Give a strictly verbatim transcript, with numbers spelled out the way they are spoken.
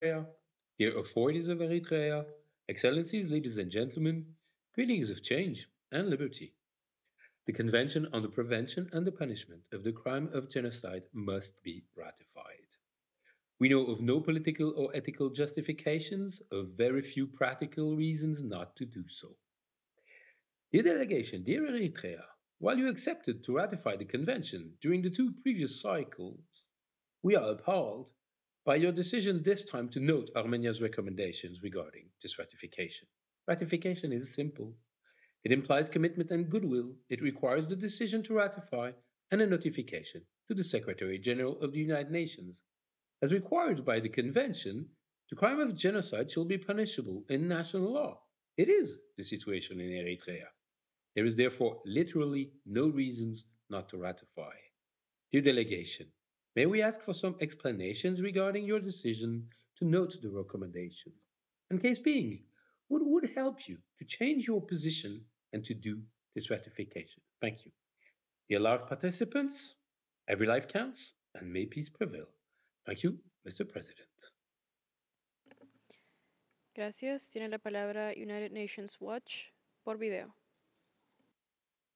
dear authorities of Eritrea, Excellencies, ladies and gentlemen, greetings of change and liberty. The Convention on the Prevention and the Punishment of the Crime of Genocide must be ratified. We know of no political or ethical justifications, of very few practical reasons not to do so. Dear delegation, dear Eritrea, while you accepted to ratify the convention during the two previous cycles, we are appalled by your decision this time to note Armenia's recommendations regarding this ratification. Ratification is simple. It implies commitment and goodwill. It requires the decision to ratify and a notification to the Secretary General of the United Nations. As required by the Convention, the crime of genocide shall be punishable in national law. It is the situation in Eritrea. There is therefore literally no reasons not to ratify. Dear delegation, may we ask for some explanations regarding your decision to note the recommendation? And case being, what would help you to change your position and to do this ratification? Thank you. Dear large participants, every life counts and may peace prevail. Thank you, Mister President. Gracias. Tiene la palabra United Nations Watch por video.